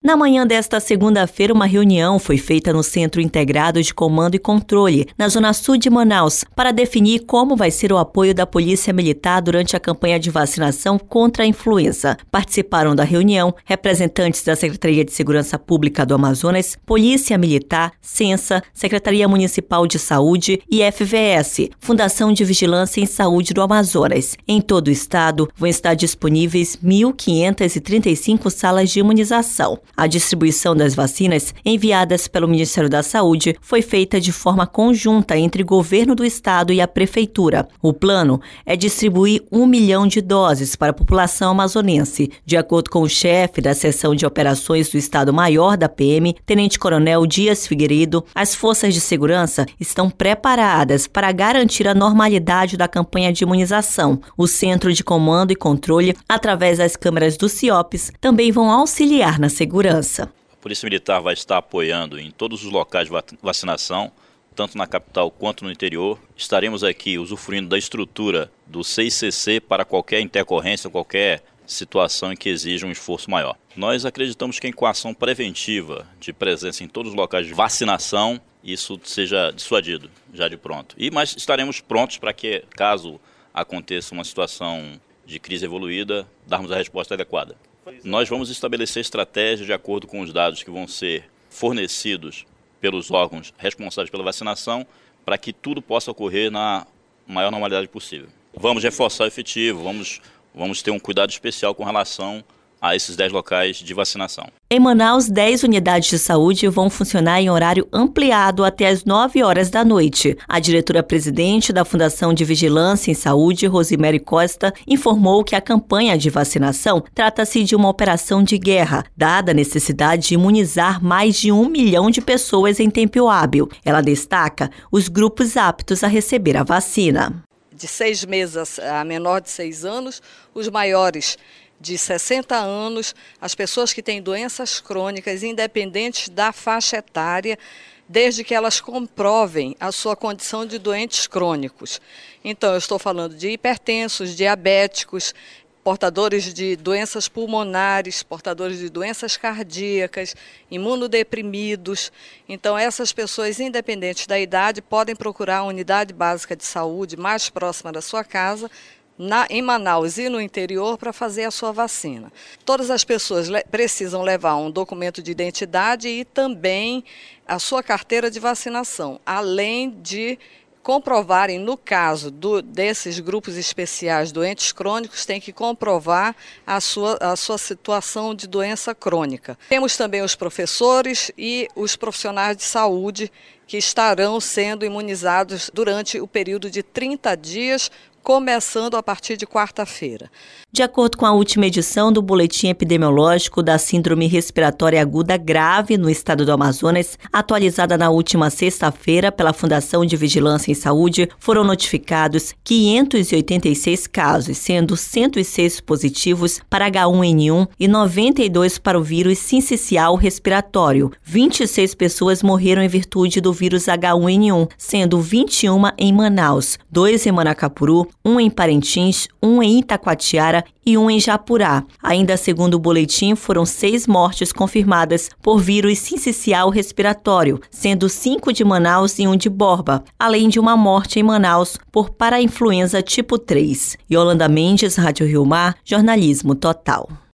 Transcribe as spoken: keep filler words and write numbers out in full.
Na manhã desta segunda-feira, uma reunião foi feita no Centro Integrado de Comando e Controle, na zona sul de Manaus, para definir como vai ser o apoio da Polícia Militar durante a campanha de vacinação contra a influenza. Participaram da reunião representantes da Secretaria de Segurança Pública do Amazonas, Polícia Militar, Censa, Secretaria Municipal de Saúde e F V S, Fundação de Vigilância em Saúde do Amazonas. Em todo o estado, vão estar disponíveis mil quinhentas e trinta e cinco salas de imunização. A distribuição das vacinas enviadas pelo Ministério da Saúde foi feita de forma conjunta entre o governo do estado e a prefeitura. O plano é distribuir um milhão de doses para a população amazonense. De acordo com o chefe da Seção de Operações do Estado-Maior da P M, Tenente-Coronel Dias Figueiredo, as forças de segurança estão preparadas para garantir a normalidade da campanha de imunização. O Centro de Comando e Controle, através das câmeras do CIOPS, também vão auxiliar na segurança. A Polícia Militar vai estar apoiando em todos os locais de vacinação, tanto na capital quanto no interior. Estaremos aqui usufruindo da estrutura do C I C C para qualquer intercorrência, qualquer situação em que exija um esforço maior. Nós acreditamos que com a ação preventiva de presença em todos os locais de vacinação, isso seja dissuadido já de pronto. E mas estaremos prontos para que, caso aconteça uma situação de crise evoluída, darmos a resposta adequada. Nós vamos estabelecer estratégias de acordo com os dados que vão ser fornecidos pelos órgãos responsáveis pela vacinação para que tudo possa ocorrer na maior normalidade possível. Vamos reforçar o efetivo, vamos, vamos ter um cuidado especial com relação a esses dez locais de vacinação. Em Manaus, dez unidades de saúde vão funcionar em horário ampliado até às nove horas da noite. A diretora-presidente da Fundação de Vigilância em Saúde, Rosemary Costa, informou que a campanha de vacinação trata-se de uma operação de guerra, dada a necessidade de imunizar mais de um milhão de pessoas em tempo hábil. Ela destaca os grupos aptos a receber a vacina. De seis meses a menor de seis anos, os maiores de sessenta anos, as pessoas que têm doenças crônicas, independentes da faixa etária, desde que elas comprovem a sua condição de doentes crônicos. Então, eu estou falando de hipertensos, diabéticos, portadores de doenças pulmonares, portadores de doenças cardíacas, imunodeprimidos. Então, essas pessoas, independentes da idade, podem procurar a unidade básica de saúde mais próxima da sua casa, Na, em Manaus e no interior, para fazer a sua vacina. Todas as pessoas le- precisam levar um documento de identidade e também a sua carteira de vacinação, além de comprovarem, no caso do, desses grupos especiais doentes crônicos, tem que comprovar a sua, a sua situação de doença crônica. Temos também os professores e os profissionais de saúde que estarão sendo imunizados durante o período de trinta dias, começando a partir de quarta-feira. De acordo com a última edição do Boletim Epidemiológico da Síndrome Respiratória Aguda Grave no estado do Amazonas, atualizada na última sexta-feira pela Fundação de Vigilância em Saúde, foram notificados quinhentos e oitenta e seis casos, sendo cento e seis positivos para H um N um e noventa e dois para o vírus sincicial respiratório. vinte e seis pessoas morreram em virtude do vírus H um N um, sendo vinte e uma em Manaus, dois em Manacapuru, um em Parintins, um em Itacoatiara e um em Japurá. Ainda segundo o boletim, foram seis mortes confirmadas por vírus sincicial respiratório, sendo cinco de Manaus e um de Borba, além de uma morte em Manaus por parainfluenza tipo três. Yolanda Mendes, Rádio Rio Mar, Jornalismo Total.